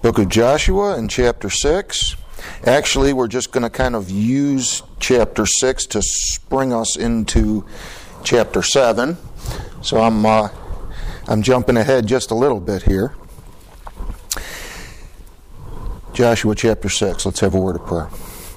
Book of Joshua in chapter 6. Actually, we're just going to kind of use chapter 6 to spring us into chapter 7. So I'm jumping ahead just a little bit here. Joshua chapter 6. Let's have a word of prayer.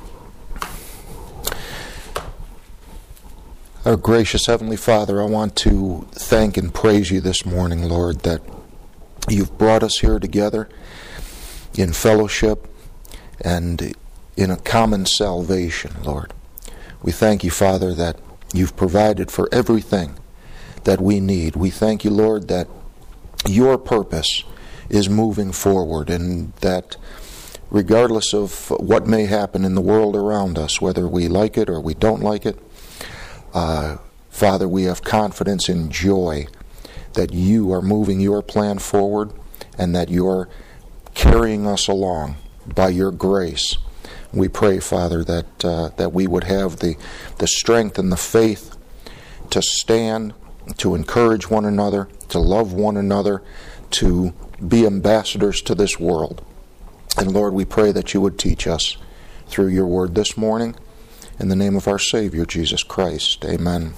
Our gracious Heavenly Father, I want to thank and praise you this morning, Lord, that you've brought us here together in fellowship and in a common salvation, Lord. We thank you, Father, that you've provided for everything that we need. We thank you, Lord, that your purpose is moving forward and that regardless of what may happen in the world around us, whether we like it or we don't like it, Father, we have confidence and joy that you are moving your plan forward and that you're carrying us along by your grace. We pray, Father, that we would have the strength and the faith to stand, to encourage one another, to love one another, to be ambassadors to this world. And Lord, we pray that you would teach us through your word this morning. In the name of our Savior, Jesus Christ. Amen.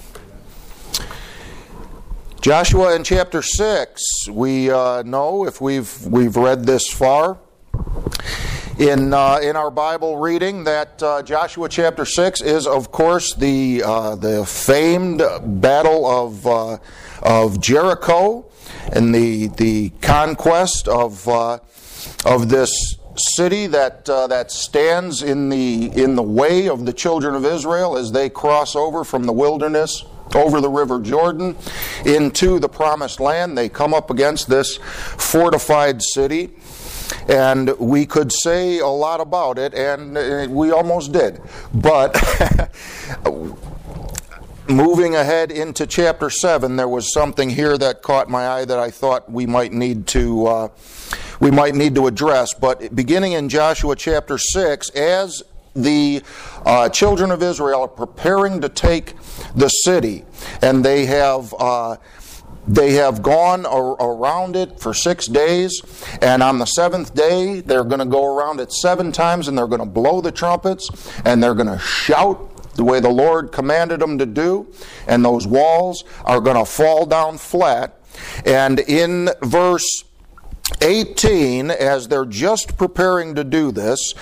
Joshua in chapter 6, we know, if we've read this far in our Bible reading, that Joshua chapter 6 is, of course, the famed battle of Jericho and the conquest of this city that stands in the way of the children of Israel as they cross over from the wilderness over the river Jordan into the promised land. They come up against this fortified city, and we could say a lot about it, and we almost did. But moving ahead into chapter 7, there was something here that caught my eye that I thought we might need to address. But beginning in Joshua chapter 6, as the children of Israel are preparing to take the city, and they have gone around it for 6 days, and on the seventh day they're going to go around it 7 times, and they're going to blow the trumpets, and they're going to shout the way the Lord commanded them to do, and those walls are going to fall down flat. And in verse 18, as they're just preparing to do this,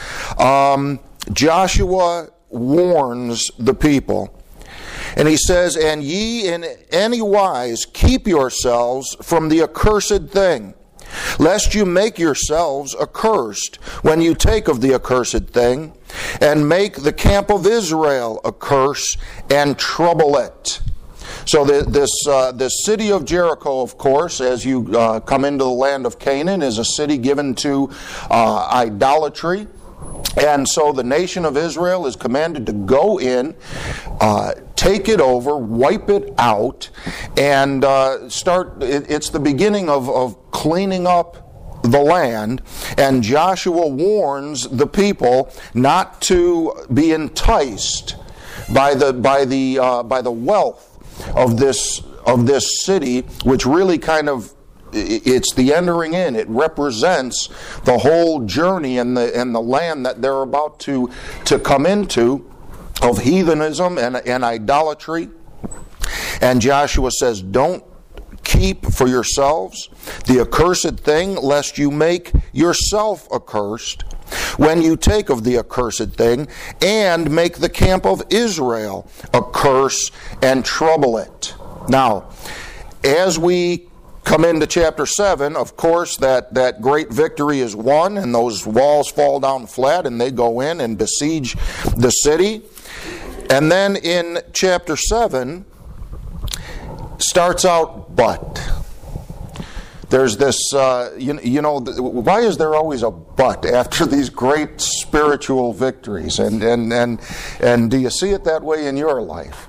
Joshua warns the people. And he says, "And ye in any wise keep yourselves from the accursed thing, lest you make yourselves accursed when you take of the accursed thing, and make the camp of Israel a curse and trouble it." So this city of Jericho, of course, as you come into the land of Canaan, is a city given to idolatry. And so the nation of Israel is commanded to go in, take it over, wipe it out, and start. It's the beginning of cleaning up the land. And Joshua warns the people not to be enticed by the wealth of this city, which really kind of, it's the entering in. It represents the whole journey and the land that they're about to come into of heathenism and idolatry. And Joshua says, "Don't keep for yourselves the accursed thing, lest you make yourself accursed when you take of the accursed thing, and make the camp of Israel a curse and trouble it." Now, as we come into chapter 7, of course, that great victory is won, and those walls fall down flat, and they go in and besiege the city. And then in chapter 7, starts out, but. There's this, why is there always a but after these great spiritual victories? And do you see it that way in your life?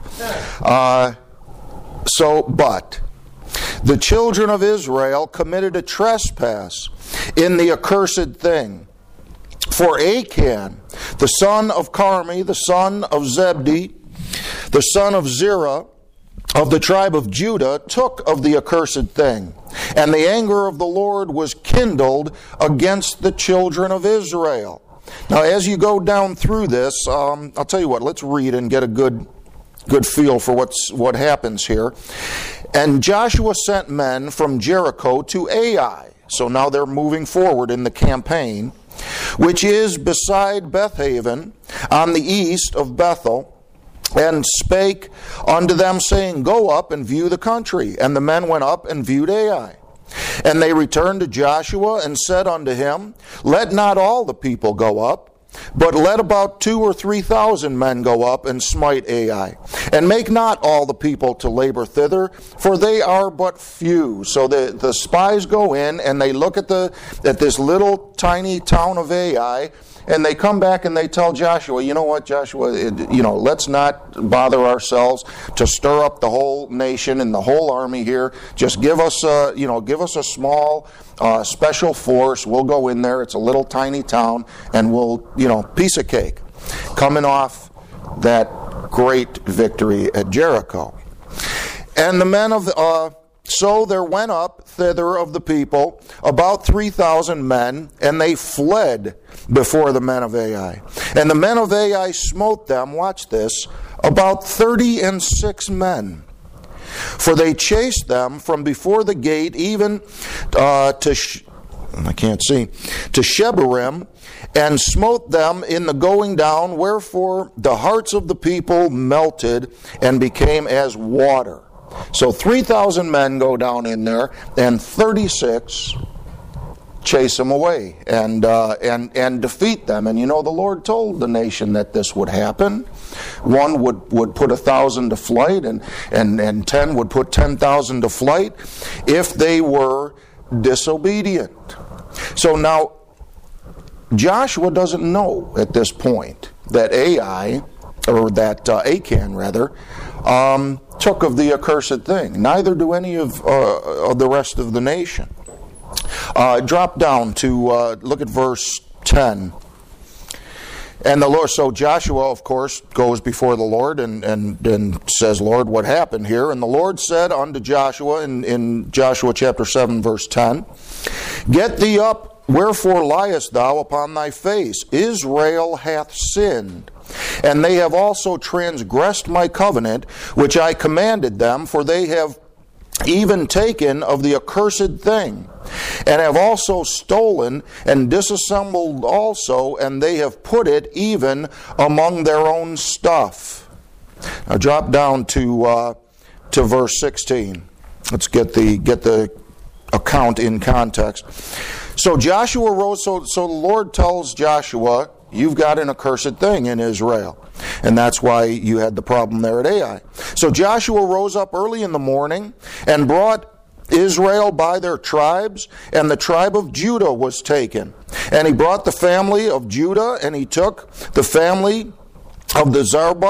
But the children of Israel committed a trespass in the accursed thing. For Achan, the son of Carmi, the son of Zebdi, the son of Zerah, of the tribe of Judah took of the accursed thing, and the anger of the Lord was kindled against the children of Israel. Now, as you go down through this, I'll tell you what, let's read and get a good feel for what happens here. And Joshua sent men from Jericho to Ai. So now they're moving forward in the campaign, which is beside Bethaven on the east of Bethel, and spake unto them, saying, Go up and view the country. And the men went up and viewed Ai. And they returned to Joshua and said unto him, Let not all the people go up, but let about 2,000 or 3,000 men go up and smite Ai. And make not all the people to labor thither, for they are but few. So the spies go in and they look at this little tiny town of Ai, and they come back and they tell Joshua, you know what, Joshua, let's not bother ourselves to stir up the whole nation and the whole army here. Just give us a small special force. We'll go in there. It's a little tiny town, and we'll, piece of cake. Coming off that great victory at Jericho. And the men of so there went up thither of the people about 3,000 men, and they fled before the men of Ai. And the men of Ai smote them, watch this, about 36 men. For they chased them from before the gate even to Shebarim, and smote them in the going down, wherefore the hearts of the people melted and became as water. So 3,000 men go down in there, and 36 chase them away and defeat them. And the Lord told the nation that this would happen. One would put 1,000 to flight, and 10 would put 10,000 to flight if they were disobedient. So now Joshua doesn't know at this point that Achan took of the accursed thing. Neither do any of the rest of the nation. Drop down to look at verse 10. And the Lord, so Joshua, of course, goes before the Lord and says, Lord, what happened here? And the Lord said unto Joshua in Joshua chapter 7, verse 10, Get thee up, wherefore liest thou upon thy face? Israel hath sinned, and they have also transgressed my covenant, which I commanded them, for they have even taken of the accursed thing, and have also stolen and disassembled also, and they have put it even among their own stuff. Now drop down to verse 16. Let's get the account in context. So Joshua rose. So the Lord tells Joshua, you've got an accursed thing in Israel. And that's why you had the problem there at Ai. So Joshua rose up early in the morning and brought Israel by their tribes, and the tribe of Judah was taken. And he brought the family of Judah, and he took the family of the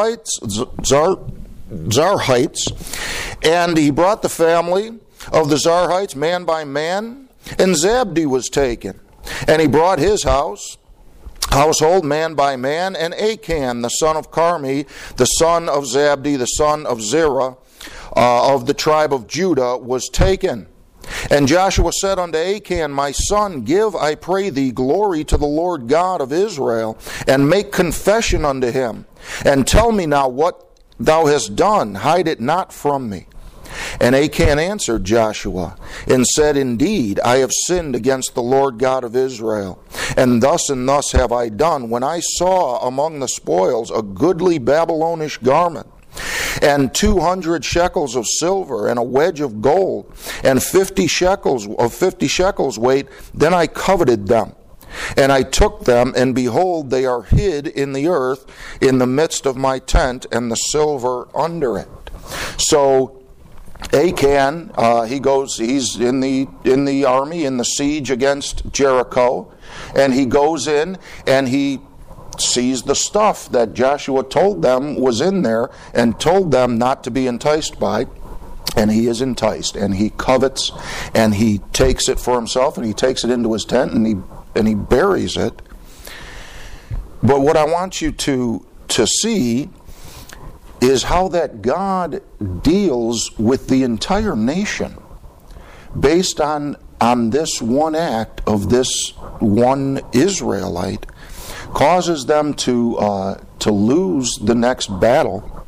Zarhites, and he brought the family of the Zarhites man by man, and Zabdi was taken. And he brought his household man by man, and Achan, the son of Carmi, the son of Zabdi, the son of Zerah, of the tribe of Judah, was taken. And Joshua said unto Achan, My son, give, I pray thee, glory to the Lord God of Israel, and make confession unto him, and tell me now what thou hast done, hide it not from me. And Achan answered Joshua, and said, Indeed, I have sinned against the Lord God of Israel, and thus have I done, when I saw among the spoils a goodly Babylonish garment, and 200 shekels of silver, and a wedge of gold, and 50 shekels weight, then I coveted them. And I took them, and behold, they are hid in the earth, in the midst of my tent, and the silver under it. So Achan, he's in the army, in the siege against Jericho, and he goes in and he sees the stuff that Joshua told them was in there and told them not to be enticed by, and he is enticed, and he covets, and he takes it for himself, and he takes it into his tent, and he buries it. But what I want you to see is how that God deals with the entire nation based on this one act of this one Israelite, causes them to lose the next battle.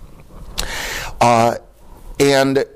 And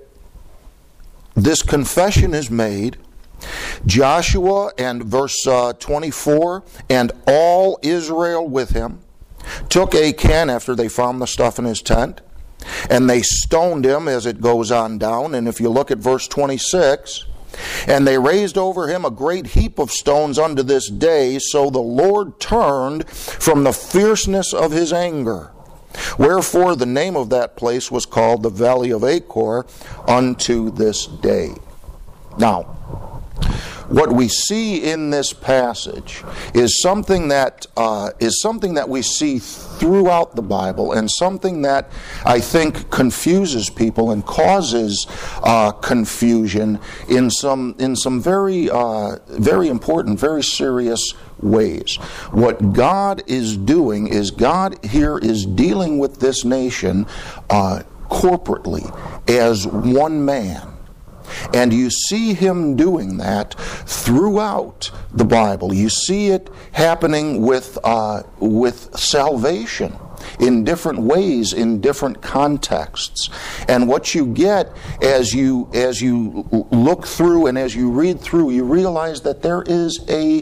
this confession is made. Joshua, and verse 24, and all Israel with him took Achan after they found the stuff in his tent, and they stoned him as it goes on down. And if you look at verse 26, and they raised over him a great heap of stones unto this day, so the Lord turned from the fierceness of his anger. Wherefore the name of that place was called the Valley of Achor unto this day. Now, what we see in this passage is something that we see throughout the Bible, and something that I think confuses people and causes confusion in some very important, very serious ways. What God is doing is God here is dealing with this nation corporately as one man. And you see him doing that throughout the Bible. You see it happening with salvation in different ways, in different contexts. And what you get as you look through and as you read through, you realize that there is a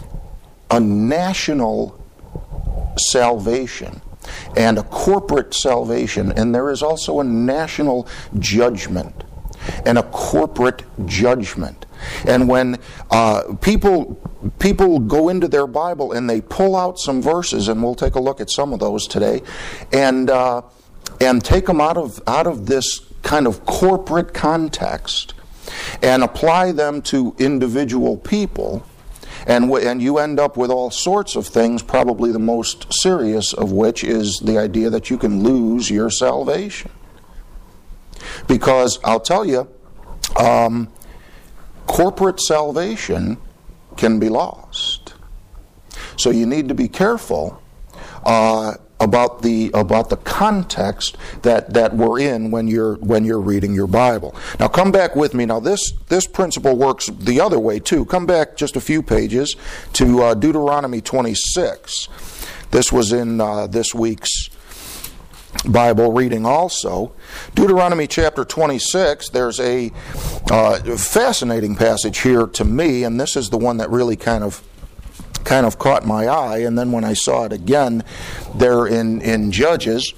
national salvation and a corporate salvation, and there is also a national judgment and a corporate judgment. And when people go into their Bible and they pull out some verses, and we'll take a look at some of those today, and take them out of this kind of corporate context and apply them to individual people, and you end up with all sorts of things, probably the most serious of which is the idea that you can lose your salvation. Because I'll tell you, corporate salvation can be lost. So you need to be careful about the context that we're in when you're reading your Bible. Now come back with me. Now this principle works the other way too. Come back just a few pages to Deuteronomy 26. This was in this week's Bible reading also. Deuteronomy chapter 26, there's a fascinating passage here to me, and this is the one that really kind of caught my eye. And then when I saw it again there in Judges,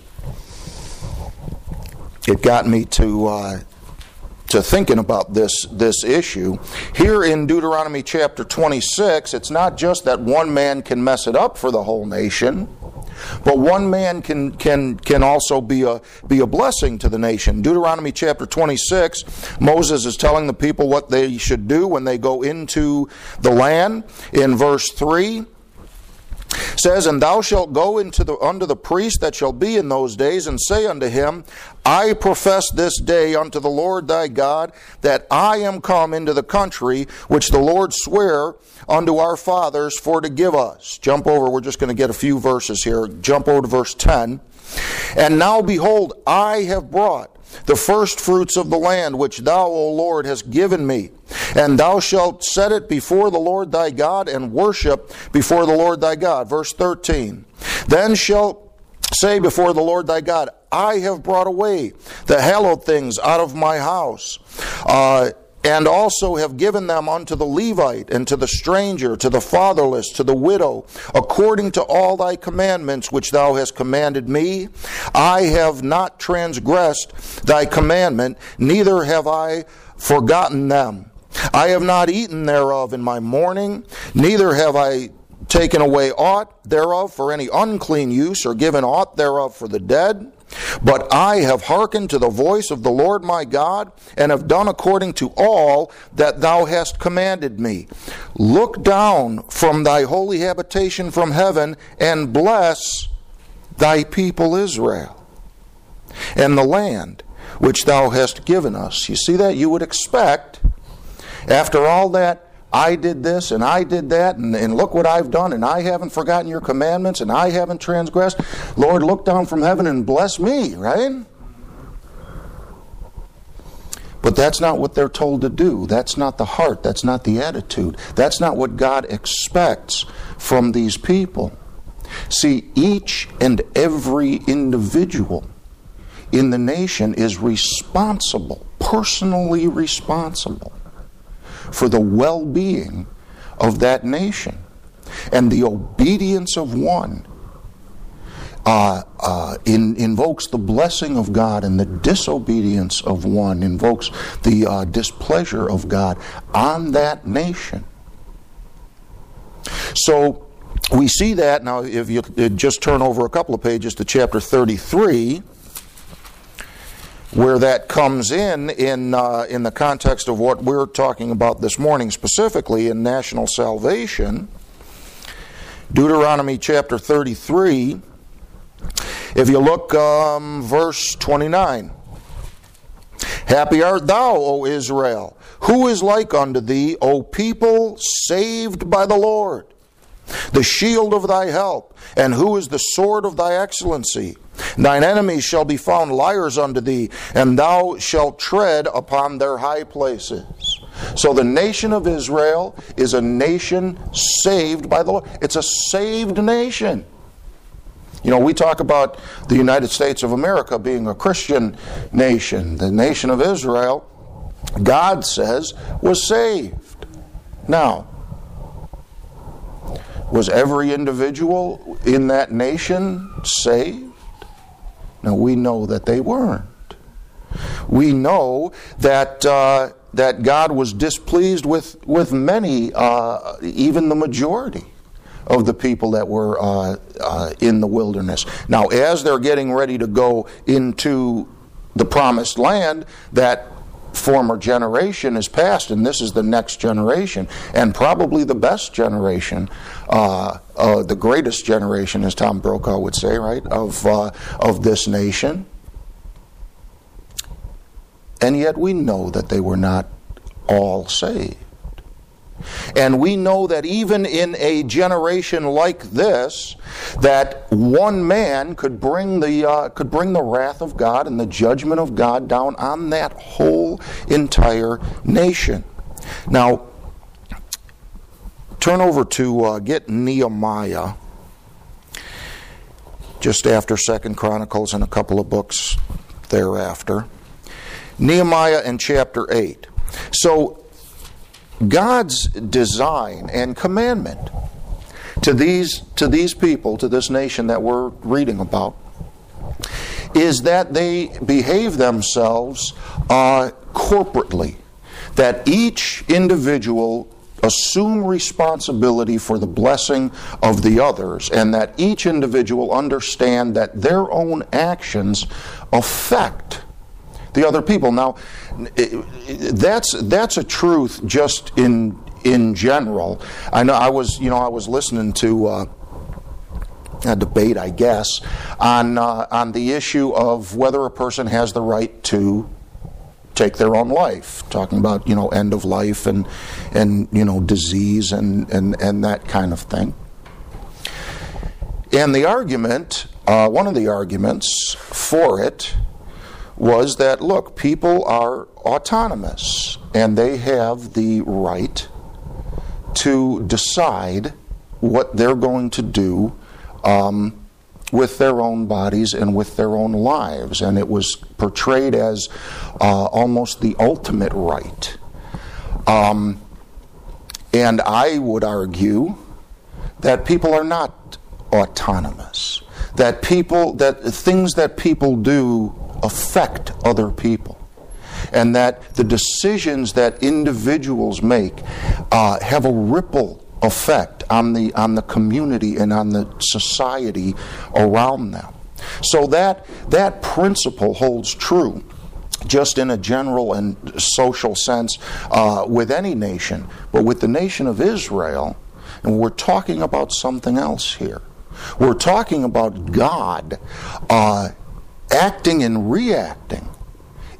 it got me to thinking about this issue. Here in Deuteronomy chapter 26, it's not just that one man can mess it up for the whole nation, but one man can also be a blessing to the nation. Deuteronomy chapter 26, Moses is telling the people what they should do when they go into the land. In verse 3, says, "And thou shalt go unto the priest that shall be in those days, and say unto him, I profess this day unto the Lord thy God, that I am come into the country which the Lord sware unto our fathers for to give us." Jump over, we're just going to get a few verses here. Jump over to verse 10. "And now behold, I have brought the first fruits of the land which thou, O Lord, hast given me. And thou shalt set it before the Lord thy God, and worship before the Lord thy God." Verse 13. "Then shalt say before the Lord thy God, I have brought away the hallowed things out of my house, and also have given them unto the Levite, and to the stranger, to the fatherless, to the widow, according to all thy commandments which thou hast commanded me. I have not transgressed thy commandment, neither have I forgotten them. I have not eaten thereof in my mourning, neither have I taken away aught thereof for any unclean use, or given aught thereof for the dead. But I have hearkened to the voice of the Lord my God, and have done according to all that thou hast commanded me. Look down from thy holy habitation from heaven, and bless thy people Israel, and the land which thou hast given us." You see that? You would expect, after all that I did this and I did that, and look what I've done, and I haven't forgotten your commandments, and I haven't transgressed. Lord, look down from heaven and bless me, right? But that's not what they're told to do. That's not the heart. That's not the attitude. That's not what God expects from these people. See, each and every individual in the nation is responsible, personally responsible, for the well-being of that nation. And the obedience of one invokes the blessing of God, and the disobedience of one invokes the displeasure of God on that nation. So we see that. Now, if you just turn over a couple of pages to chapter 33, where that comes in the context of what we're talking about this morning, specifically in national salvation. Deuteronomy chapter 33, if you look, verse 29. Happy art thou, O Israel! Who is like unto thee, O people saved by the Lord? The shield of thy help, and who is the sword of thy excellency? Thine enemies shall be found liars unto thee, and thou shalt tread upon their high places. So the nation of Israel is a nation saved by the Lord. It's a saved nation. You know, we talk about the United States of America being a Christian nation. The nation of Israel, God says, was saved. Now, was every individual in that nation saved? No, we know that they weren't. We know that that God was displeased with many, even the majority of the people that were in the wilderness. Now, as they're getting ready to go into the promised land, that former generation is past, and this is the next generation, and probably the best generation, the greatest generation, as Tom Brokaw would say, right, of this nation. And yet we know that they were not all saved. And we know that even in a generation like this, that one man could bring the wrath of God and the judgment of God down on that whole entire nation. Now, turn over to get Nehemiah, just after 2 Chronicles and a couple of books thereafter. Nehemiah in chapter 8. So, God's design and commandment to these people, to this nation that we're reading about, is that they behave themselves corporately, that each individual assume responsibility for the blessing of the others, and that each individual understand that their own actions affect the other people. Now, that's a truth just in general. I know I was listening to a debate, I guess, on the issue of whether a person has the right to take their own life, talking about end of life and disease and that kind of thing. And the argument, one of the arguments for it, was that, look, people are autonomous and they have the right to decide what they're going to do with their own bodies and with their own lives. And it was portrayed as almost the ultimate right. And I would argue that people are not autonomous. That things that people do affect other people, and that the decisions that individuals make have a ripple effect on the community and on the society around them. So that principle holds true just in a general and social sense with any nation, but with the nation of Israel, and we're talking about something else here. We're talking about God acting and reacting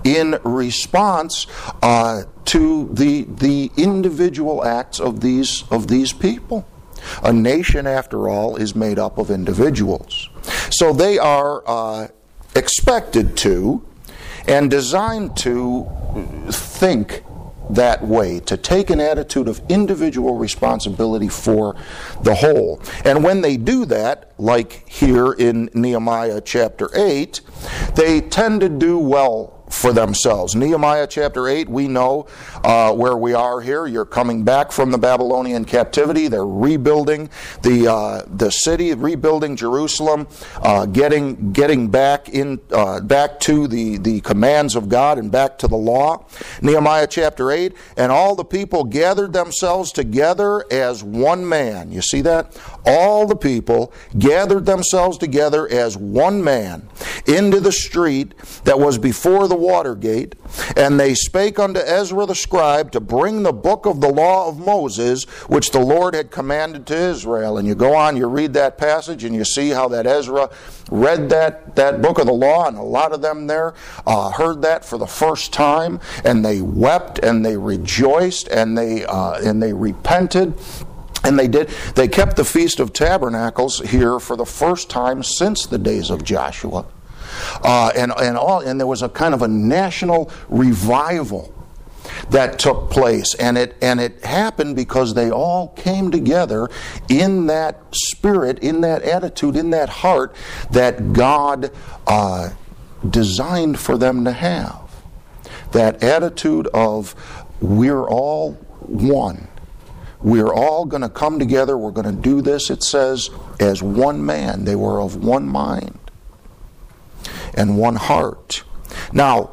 in response to the individual acts of these people. A nation, after all, is made up of individuals. So they are expected to and designed to think that way, to take an attitude of individual responsibility for the whole. And when they do that, like here in Nehemiah chapter 8, they tend to do well for themselves. Nehemiah chapter 8, we know where we are here. You're coming back from the Babylonian captivity. They're rebuilding the city, rebuilding Jerusalem, getting back to the commands of God and back to the law. Nehemiah chapter 8, and all the people gathered themselves together as one man. You see that? All the people gathered themselves together as one man into the street that was before the water gate, and they spake unto Ezra the scribe to bring the book of the law of Moses, which the Lord had commanded to Israel. And you go on, you read that passage, and you see how that Ezra read that book of the law, and a lot of them there heard that for the first time, and they wept, and they rejoiced, and they repented. And they kept the Feast of Tabernacles here for the first time since the days of Joshua. And there was a kind of a national revival that took place, and it happened because they all came together in that spirit, in that attitude, in that heart that God designed for them to have. That attitude of, we're all one. We're all going to come together. We're going to do this, it says, as one man. They were of one mind and one heart. Now,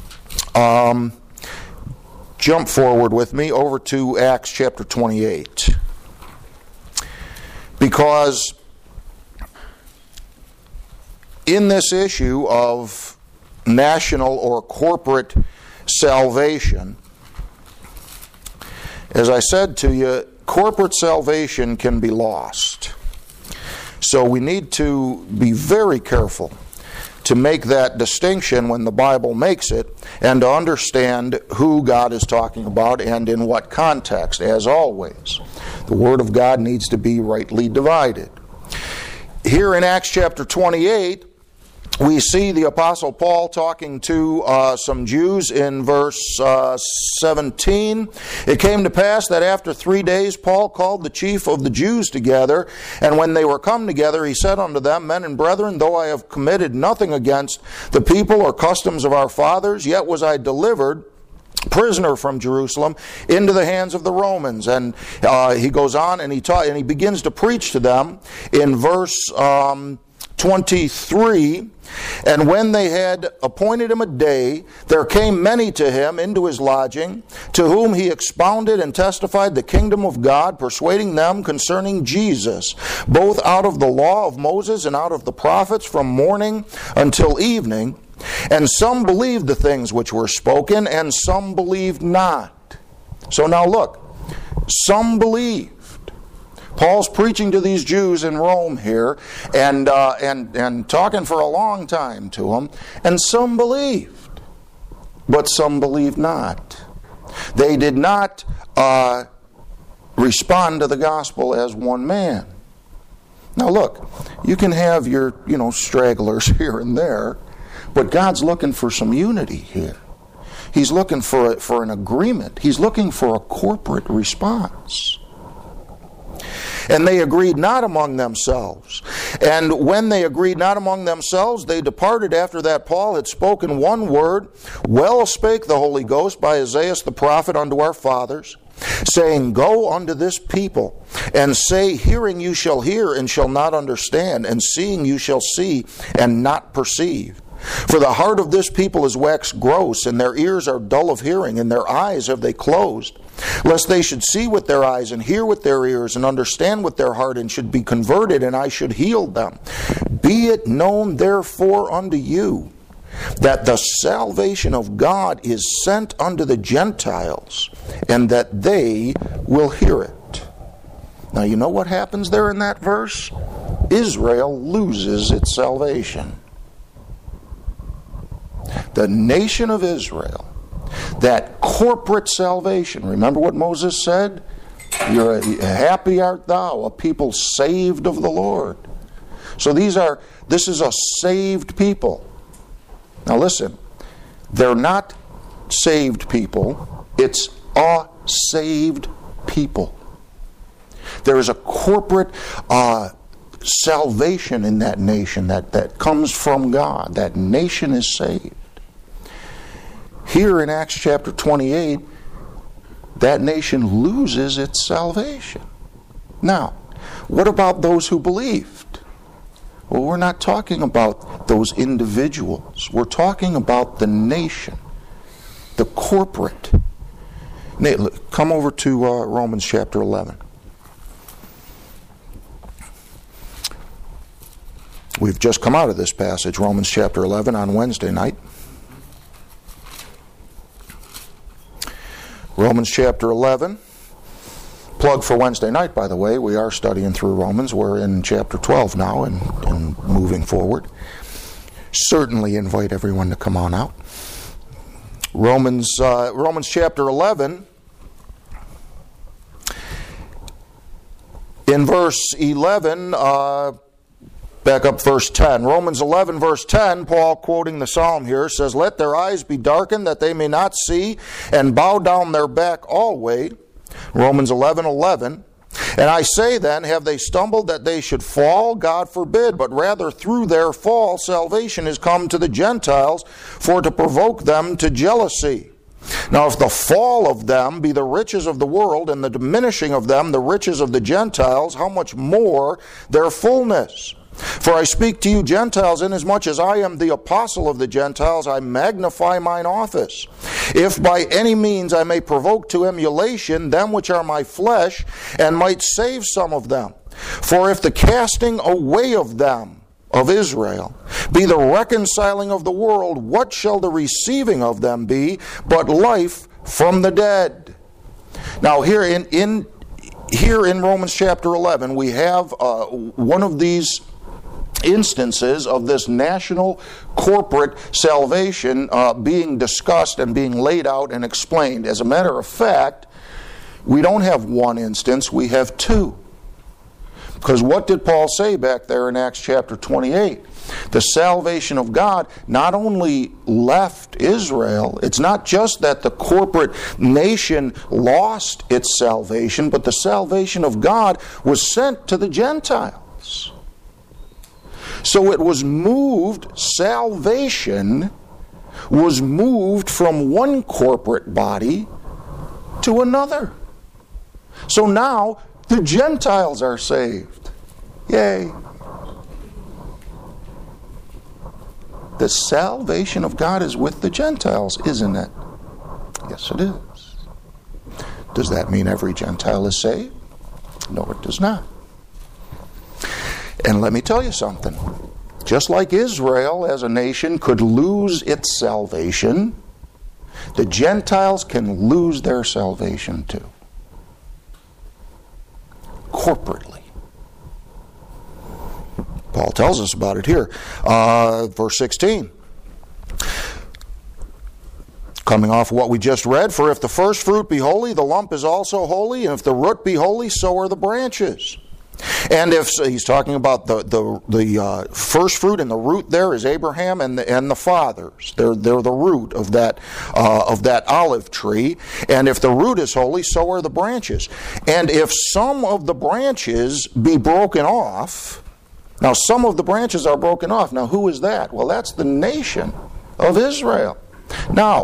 jump forward with me over to Acts chapter 28. Because in this issue of national or corporate salvation, as I said to you, corporate salvation can be lost. So we need to be very careful to make that distinction when the Bible makes it, and to understand who God is talking about and in what context. As always, the Word of God needs to be rightly divided. Here in Acts chapter 28, we see the Apostle Paul talking to some Jews in verse 17. It came to pass that after 3 days Paul called the chief of the Jews together, and when they were come together, he said unto them, Men and brethren, though I have committed nothing against the people or customs of our fathers, yet was I delivered prisoner from Jerusalem into the hands of the Romans. And he goes on and he begins to preach to them in verse 23, and when they had appointed him a day, there came many to him into his lodging, to whom he expounded and testified the kingdom of God, persuading them concerning Jesus, both out of the law of Moses and out of the prophets, from morning until evening. And some believed the things which were spoken, and some believed not. So now look, some believed. Paul's preaching to these Jews in Rome here, and talking for a long time to them, and some believed, but some believed not. They did not respond to the gospel as one man. Now look, you can have your stragglers here and there, but God's looking for some unity here. He's looking for an agreement. He's looking for a corporate response. And they agreed not among themselves. And when they agreed not among themselves, they departed after that Paul had spoken one word. Well spake the Holy Ghost by Isaiah the prophet unto our fathers, saying, Go unto this people, and say, Hearing you shall hear, and shall not understand, and seeing you shall see, and not perceive. For the heart of this people is waxed gross, and their ears are dull of hearing, and their eyes have they closed, lest they should see with their eyes, and hear with their ears, and understand with their heart, and should be converted, and I should heal them. Be it known therefore unto you, that the salvation of God is sent unto the Gentiles, and that they will hear it. Now you know what happens there in that verse? Israel loses its salvation. The nation of Israel, that corporate salvation. Remember what Moses said? Happy art thou, a people saved of the Lord. So this is a saved people. Now listen, they're not saved people, it's a saved people. There is a corporate salvation in that nation that comes from God. That nation is saved. Here in Acts chapter 28, that nation loses its salvation. Now, what about those who believed? Well, we're not talking about those individuals. We're talking about the nation, the corporate. Come over to Romans chapter 11. We've just come out of this passage, Romans chapter 11, on Wednesday night. Romans chapter 11. Plug for Wednesday night, by the way. We are studying through Romans. We're in chapter 12 now and moving forward. Certainly invite everyone to come on out. Romans chapter 11. In verse 11, back up verse 10. Romans 11 verse 10, Paul quoting the psalm here, says, "Let their eyes be darkened that they may not see, and bow down their back alway." Romans 11:11. "And I say then, have they stumbled that they should fall? God forbid, but rather through their fall salvation is come to the Gentiles, for to provoke them to jealousy. Now if the fall of them be the riches of the world, and the diminishing of them the riches of the Gentiles, how much more their fullness? For I speak to you Gentiles, inasmuch as I am the apostle of the Gentiles, I magnify mine office. If by any means I may provoke to emulation them which are my flesh, and might save some of them. For if the casting away of them, of Israel, be the reconciling of the world, what shall the receiving of them be but life from the dead?" Now here in Romans chapter 11, we have one of these instances of this national corporate salvation being discussed and being laid out and explained. As a matter of fact, we don't have one instance, we have two. Because what did Paul say back there in Acts chapter 28? The salvation of God not only left Israel, it's not just that the corporate nation lost its salvation, but the salvation of God was sent to the Gentiles. So it was moved, salvation was moved from one corporate body to another. So now the Gentiles are saved. Yay. The salvation of God is with the Gentiles, isn't it? Yes, it is. Does that mean every Gentile is saved? No, it does not. And let me tell you something. Just like Israel as a nation could lose its salvation, the Gentiles can lose their salvation too. Corporately. Paul tells us about it here. Verse 16. Coming off what we just read, "For if the first fruit be holy, the lump is also holy, and if the root be holy, so are the branches." And if he's talking about the first fruit, and the root there is Abraham and the fathers. They're the root of that olive tree. And if the root is holy, so are the branches. And if some of the branches be broken off, now some of the branches are broken off. Now who is that? Well, that's the nation of Israel. Now,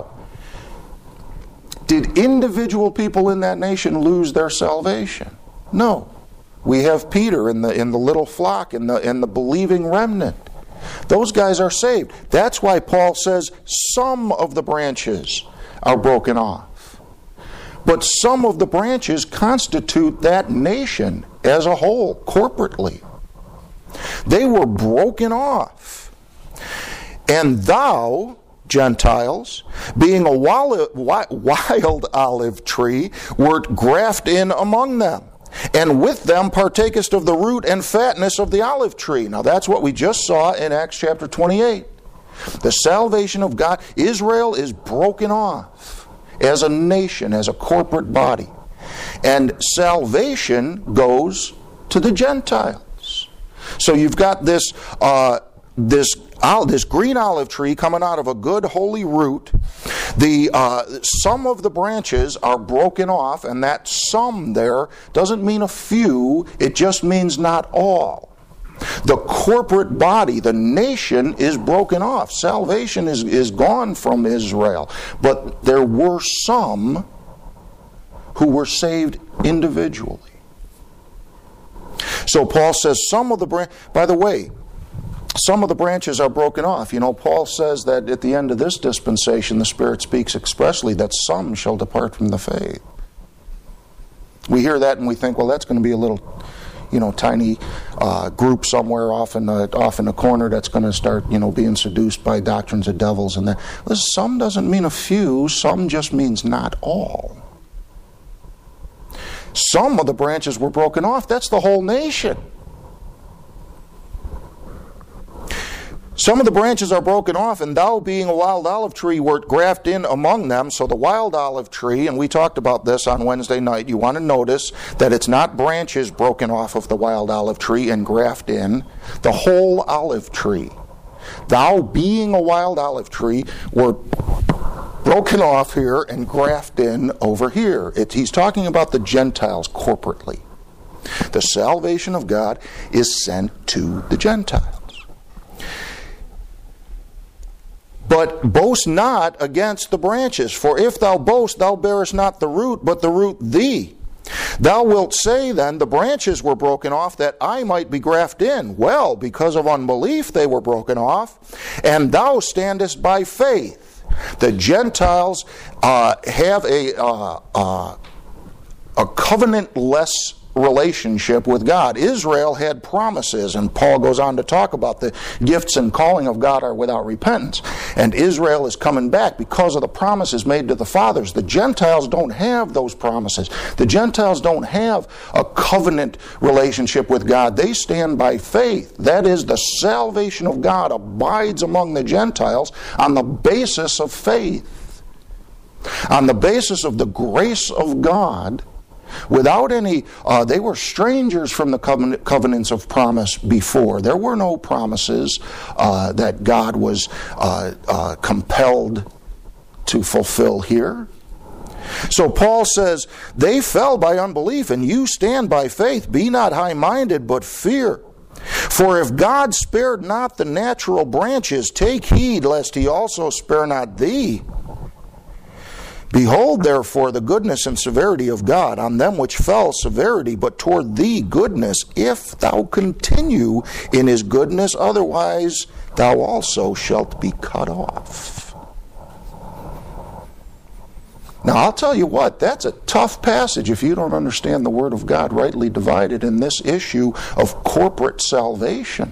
did individual people in that nation lose their salvation? No. We have Peter in the little flock, in the believing remnant. Those guys are saved. That's why Paul says some of the branches are broken off. But some of the branches constitute that nation as a whole, corporately. They were broken off. And thou, Gentiles, being a wild olive tree, wert grafted in among them. And with them partakest of the root and fatness of the olive tree. Now that's what we just saw in Acts chapter 28. The salvation of God, Israel is broken off as a nation, as a corporate body. And salvation goes to the Gentiles. So you've got this green olive tree coming out of a good holy root. Some of the branches are broken off, and that some there doesn't mean a few, it just means not all. The corporate body, the nation, is broken off. Salvation is gone from Israel. But there were some who were saved individually. So Paul says some of the branches are broken off. You know, Paul says that at the end of this dispensation, the Spirit speaks expressly that some shall depart from the faith. We hear that and we think, well, that's going to be a little, tiny group somewhere off in a corner that's going to start, being seduced by doctrines of devils and that. Listen, some doesn't mean a few. Some just means not all. Some of the branches were broken off. That's the whole nation. Some of the branches are broken off, and thou being a wild olive tree wert grafted in among them. So the wild olive tree, and we talked about this on Wednesday night, you want to notice that it's not branches broken off of the wild olive tree and grafted in. The whole olive tree. Thou being a wild olive tree wert broken off here and grafted in over here. He's talking about the Gentiles corporately. The salvation of God is sent to the Gentiles. But boast not against the branches, for if thou boast, thou bearest not the root, but the root thee. Thou wilt say then, the branches were broken off that I might be grafted in. Well, because of unbelief they were broken off, and thou standest by faith. The Gentiles have a covenant-less relationship with God. Israel had promises, and Paul goes on to talk about the gifts and calling of God are without repentance. And Israel is coming back because of the promises made to the fathers. The Gentiles don't have those promises. The Gentiles don't have a covenant relationship with God. They stand by faith. That is, the salvation of God abides among the Gentiles on the basis of faith. On the basis of the grace of God. Without any, they were strangers from the covenants of promise before. There were no promises that God was compelled to fulfill here. So Paul says, they fell by unbelief, and you stand by faith. Be not high-minded, but fear. For if God spared not the natural branches, take heed lest he also spare not thee. Behold, therefore, the goodness and severity of God. On them which fell severity, but toward thee goodness, if thou continue in his goodness, otherwise thou also shalt be cut off. Now, I'll tell you what, that's a tough passage if you don't understand the Word of God rightly divided in this issue of corporate salvation.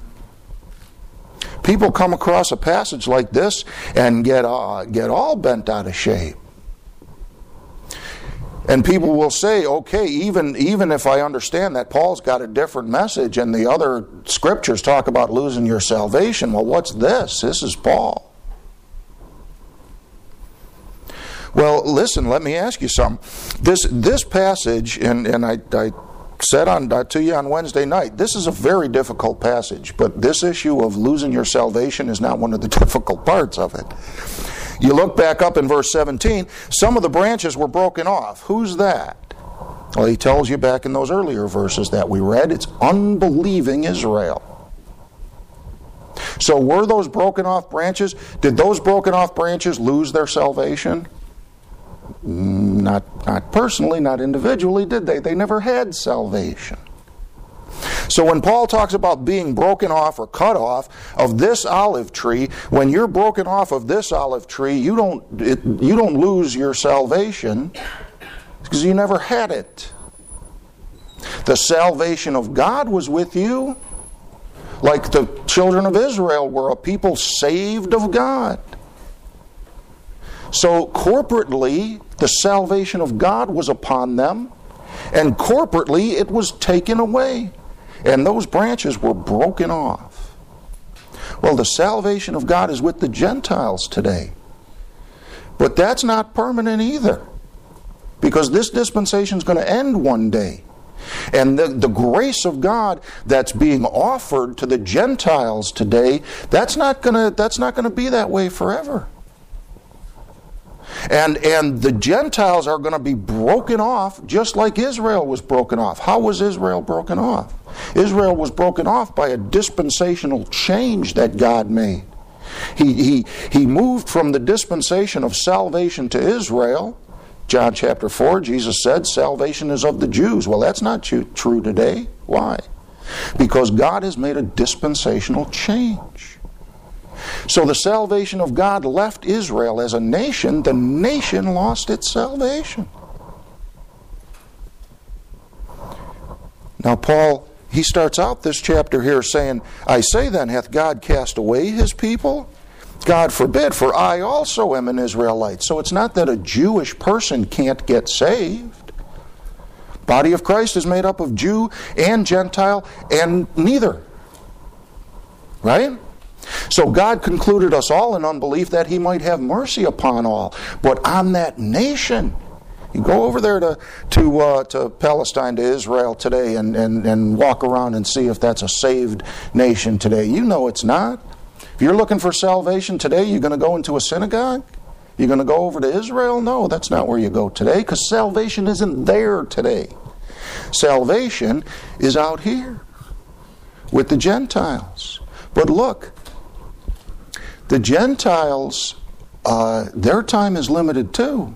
People come across a passage like this and get all bent out of shape. And people will say, okay, even if I understand that Paul's got a different message and the other scriptures talk about losing your salvation, well, what's this? This is Paul. Well, listen, let me ask you something. This passage, and I said to you on Wednesday night, this is a very difficult passage, but this issue of losing your salvation is not one of the difficult parts of it. You look back up in verse 17, some of the branches were broken off. Who's that? Well, he tells you back in those earlier verses that we read, it's unbelieving Israel. So were those broken off branches, did those broken off branches lose their salvation? Not personally, not individually, did they? They never had salvation. So when Paul talks about being broken off or cut off of this olive tree, when you're broken off of this olive tree, you don't lose your salvation because you never had it. The salvation of God was with you, like the children of Israel were a people saved of God. So corporately, the salvation of God was upon them, and corporately it was taken away. And those branches were broken off. Well, the salvation of God is with the Gentiles today. But that's not permanent either, because this dispensation is going to end one day. And the grace of God that's being offered to the Gentiles today, that's not going to be that way forever. And the Gentiles are going to be broken off just like Israel was broken off. How was Israel broken off? Israel was broken off by a dispensational change that God made. He moved from the dispensation of salvation to Israel. John chapter 4, Jesus said, salvation is of the Jews. Well, that's not true today. Why? Because God has made a dispensational change. So the salvation of God left Israel as a nation. The nation lost its salvation. Now Paul, he starts out this chapter here saying, I say then, hath God cast away his people? God forbid, for I also am an Israelite. So it's not that a Jewish person can't get saved. Body of Christ is made up of Jew and Gentile and neither. Right? So God concluded us all in unbelief that He might have mercy upon all. But on that nation, you go over there to Palestine, to Israel today, and walk around and see if that's a saved nation today. You know it's not. If you're looking for salvation today, you're going to go into a synagogue? You're going to go over to Israel? No, that's not where you go today, because salvation isn't there today. Salvation is out here with the Gentiles. But look, the Gentiles, their time is limited too.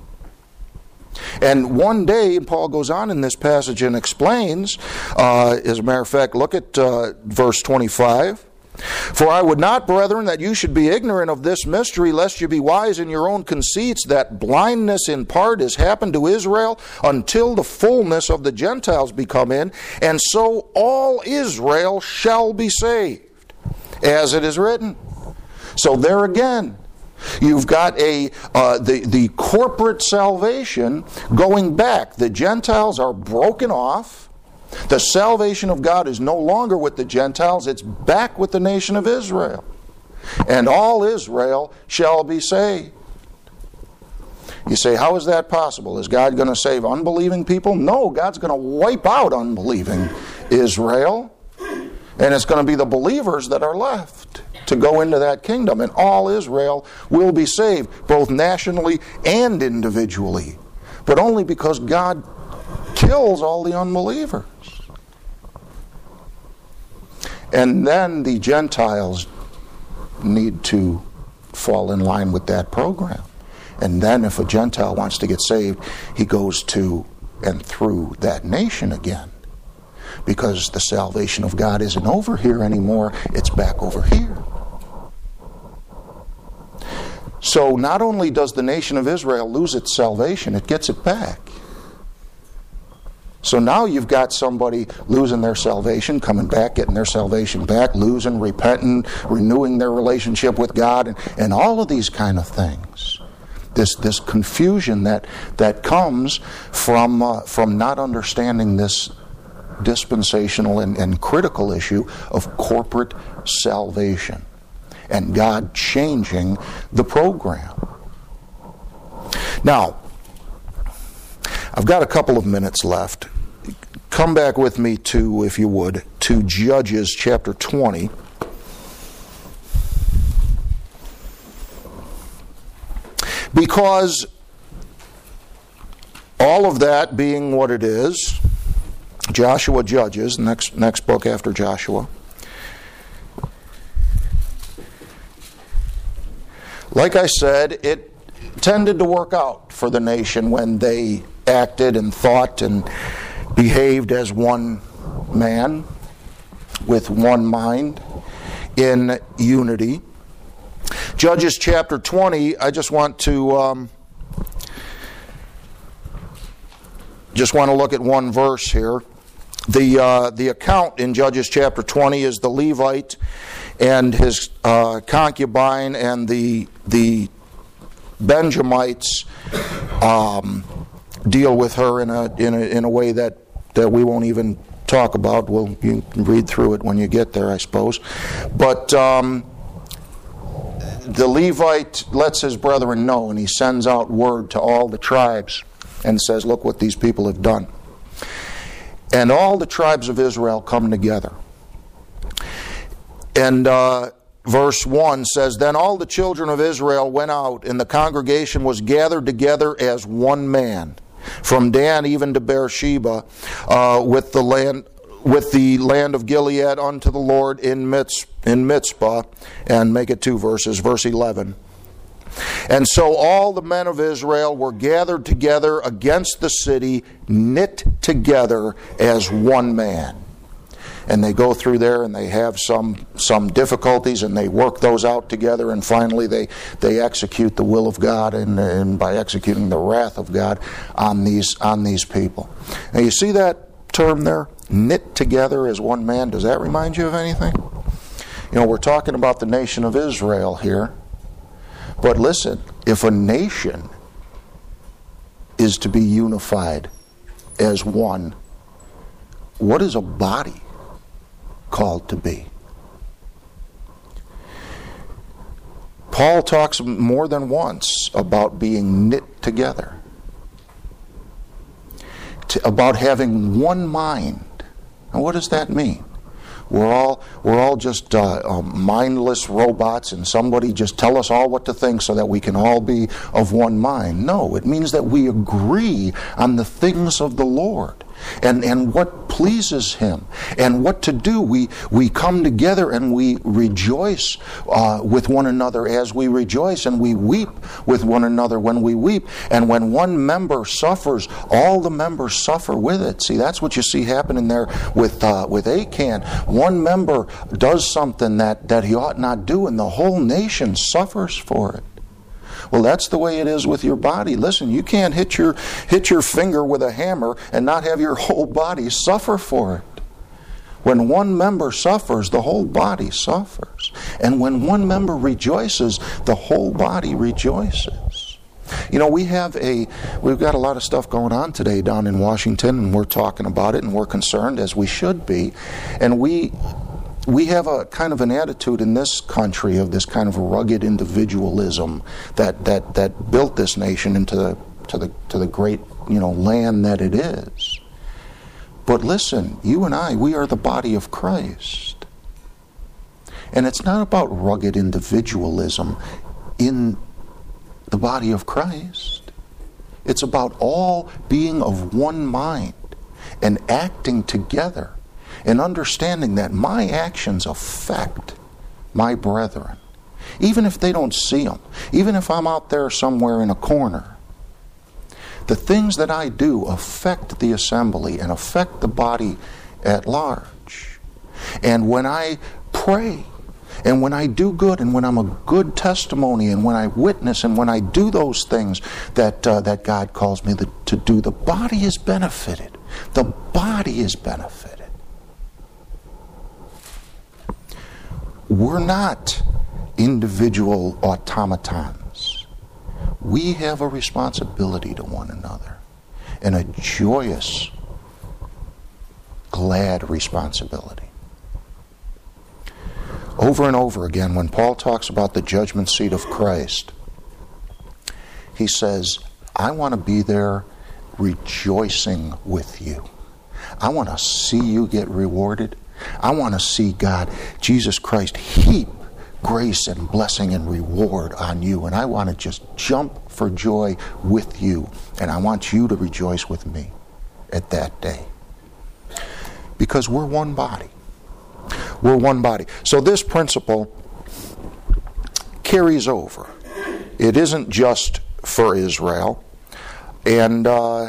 And one day, Paul goes on in this passage and explains, as a matter of fact, look at verse 25. For I would not, brethren, that you should be ignorant of this mystery, lest you be wise in your own conceits, that blindness in part has happened to Israel until the fullness of the Gentiles be come in, and so all Israel shall be saved, as it is written. So there again, you've got the corporate salvation going back. The Gentiles are broken off. The salvation of God is no longer with the Gentiles, it's back with the nation of Israel. And all Israel shall be saved. You say, how is that possible? Is God going to save unbelieving people? No, God's going to wipe out unbelieving Israel. And it's going to be the believers that are left to go into that kingdom. And all Israel will be saved, both nationally and individually. But only because God kills all the unbelievers. And then the Gentiles need to fall in line with that program. And then if a Gentile wants to get saved, he goes to and through that nation again. Because the salvation of God isn't over here anymore, it's back over here. So not only does the nation of Israel lose its salvation, it gets it back. So now you've got somebody losing their salvation, coming back, getting their salvation back, losing, repenting, renewing their relationship with God, and all of these kind of things. This confusion that comes from not understanding this dispensational and critical issue of corporate salvation and God changing the program. Now, I've got a couple of minutes left. Come back with me to, if you would, to Judges chapter 20. Because all of that being what it is, Joshua, Judges, next book after Joshua. Like I said, it tended to work out for the nation when they acted and thought and behaved as one man with one mind in unity. Judges chapter 20, I just want to look at one verse here. The account in Judges chapter 20 is the Levite and his concubine and the Benjamites deal with her in a way that we won't even talk about. You can read through it when you get there, I suppose. But the Levite lets his brethren know, and he sends out word to all the tribes and says, look what these people have done. And all the tribes of Israel come together. And verse 1 says, then all the children of Israel went out, and the congregation was gathered together as one man, from Dan even to Beersheba, with the land of Gilead unto the Lord in Mitzpah. And make it 2 verses, verse 11. And so all the men of Israel were gathered together against the city, knit together as one man. And they go through there and they have some difficulties, and they work those out together, and finally they execute the will of God, and by executing the wrath of God on these people. Now you see that term there, knit together as one man. Does that remind you of anything? You know, we're talking about the nation of Israel here. But listen, if a nation is to be unified as one, what is a body called to be? Paul talks more than once about being knit together, about having one mind. Now, what does that mean? We're all just mindless robots, and somebody just tell us all what to think so that we can all be of one mind. No, it means that we agree on the things of the Lord and what pleases Him and what to do. We come together and we rejoice with one another as we rejoice, and we weep with one another when we weep. And when one member suffers, all the members suffer with it. See, that's what you see happening there with Achan. One member does something that he ought not do, and the whole nation suffers for it. Well, that's the way it is with your body. Listen, you can't hit your finger with a hammer and not have your whole body suffer for it. When one member suffers, the whole body suffers. And when one member rejoices, the whole body rejoices. You know, we've got a lot of stuff going on today down in Washington, and we're talking about it, and we're concerned, as we should be. And we have a kind of an attitude in this country of this kind of rugged individualism that built this nation into the great, land that it is. But listen, you and I, we are the body of Christ. And it's not about rugged individualism in the body of Christ. It's about all being of one mind and acting together, and understanding that my actions affect my brethren. Even if they don't see them. Even if I'm out there somewhere in a corner. The things that I do affect the assembly and affect the body at large. And when I pray, and when I do good, and when I'm a good testimony, and when I witness, and when I do those things that God calls me to do, the body is benefited. The body is benefited. We're not individual automatons. We have a responsibility to one another, and a joyous, glad responsibility. Over and over again, when Paul talks about the judgment seat of Christ, he says, I want to be there rejoicing with you. I want to see you get rewarded. I want to see God, Jesus Christ, heap grace and blessing and reward on you. And I want to just jump for joy with you. And I want you to rejoice with me at that day. Because we're one body. We're one body. So this principle carries over. It isn't just for Israel. And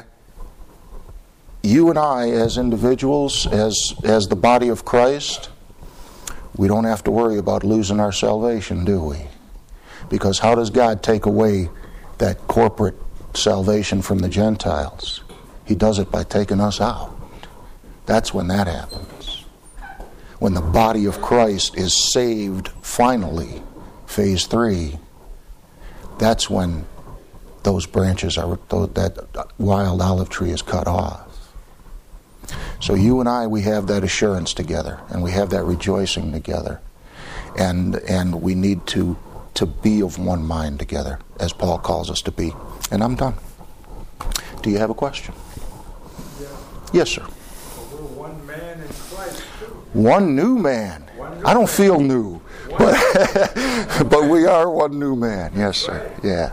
you and I, as individuals, as the body of Christ, we don't have to worry about losing our salvation, do we? Because how does God take away that corporate salvation from the Gentiles? He does it by taking us out. That's when that happens. When the body of Christ is saved finally, phase 3, that's when those branches that wild olive tree is cut off. So you and I, we have that assurance together, and we have that rejoicing together. And we need to to be of one mind together, as Paul calls us to be. And I'm done. Do you have a question? Yes, sir. We're one man in Christ, too. One new man. I don't feel new, but we are one new man. Yes, sir. Yeah.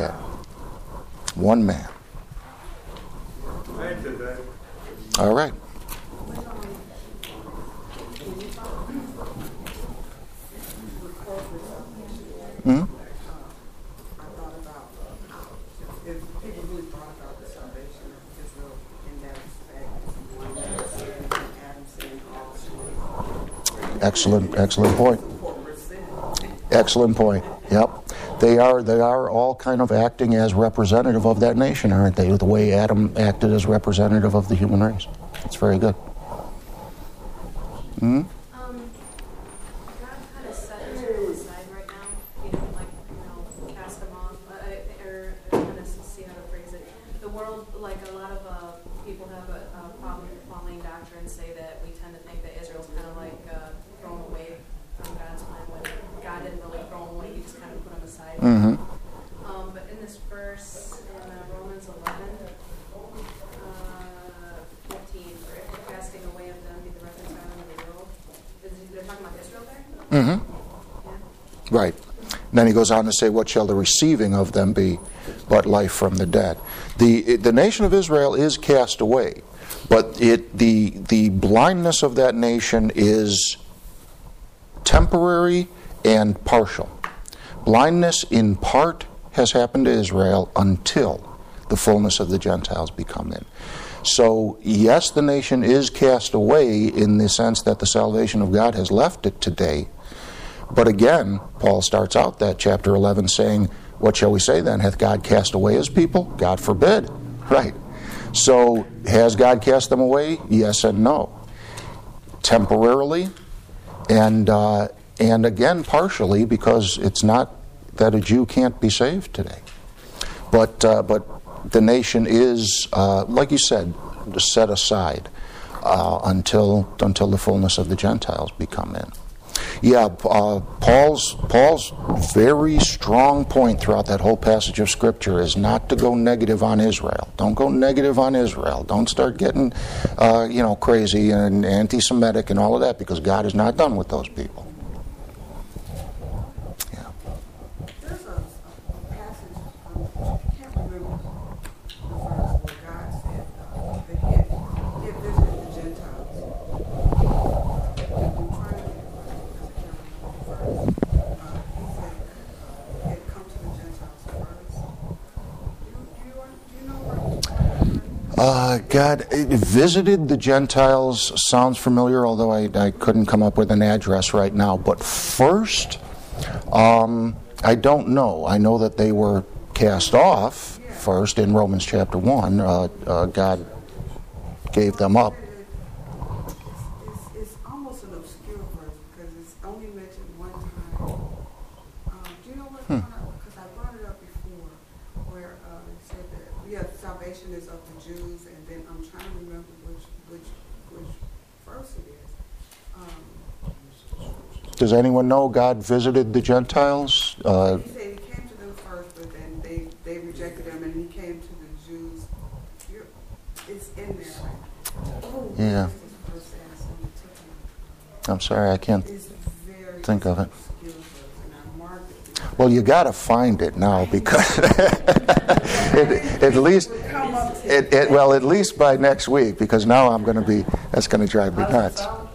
One man. Thank you, Dave. All right. Hmm? Excellent point. Excellent point. Yep. They are all kind of acting as representative of that nation, aren't they? The way Adam acted as representative of the human race. That's very good. Hmm? God kind of set Israel aside right now. He didn't cast them off, or kind of see how to phrase it. The world, like a lot of people have a problem with following doctrine, say that we tend to think that Israel's kind of like thrown away from God's plan when God didn't really throw them away, he just kind of put them aside. Mm-hmm. But in this verse in Romans 11, 15, for if the casting away of them be the reconciling of the world, they're talking about Israel there? Mm-hmm. Yeah. Right. And then he goes on to say, what shall the receiving of them be but life from the dead? The nation of Israel is cast away, but the blindness of that nation is temporary and partial. Blindness in part has happened to Israel until the fullness of the Gentiles become in. So, yes, the nation is cast away in the sense that the salvation of God has left it today. But again, Paul starts out that chapter 11 saying, what shall we say then? Hath God cast away his people? God forbid. Right. So, has God cast them away? Yes and no. Temporarily, and again partially, because it's not that a Jew can't be saved today. But the nation is, like you said, set aside until the fullness of the Gentiles become in. Yeah, Paul's very strong point throughout that whole passage of Scripture is not to go negative on Israel. Don't go negative on Israel. Don't start getting, crazy and anti-Semitic and all of that, because God is not done with those people. Yeah. There's a passage, I can't remember the verse where God said that he had visited the Gentiles. I'm trying to get it right because I can't remember the verse. He said he had come to the Gentiles first. Do you know where? God visited the Gentiles sounds familiar, although I couldn't come up with an address right now. But first, I don't know. I know that they were cast off first in Romans chapter 1. God gave them up. It's almost an obscure verse because it's only mentioned one time. Do you know what? Because I brought it up before, where it said that salvation is of the Jews, and then I'm trying to remember which verse it is. Does anyone know God visited the Gentiles? He said he came to them first, but then they rejected him, and he came to the Jews. It's in there, right? Oh, Yeah. I'm sorry, I can't think of it. Well, you got to find it now, because at least by next week, because now that's going to drive me nuts.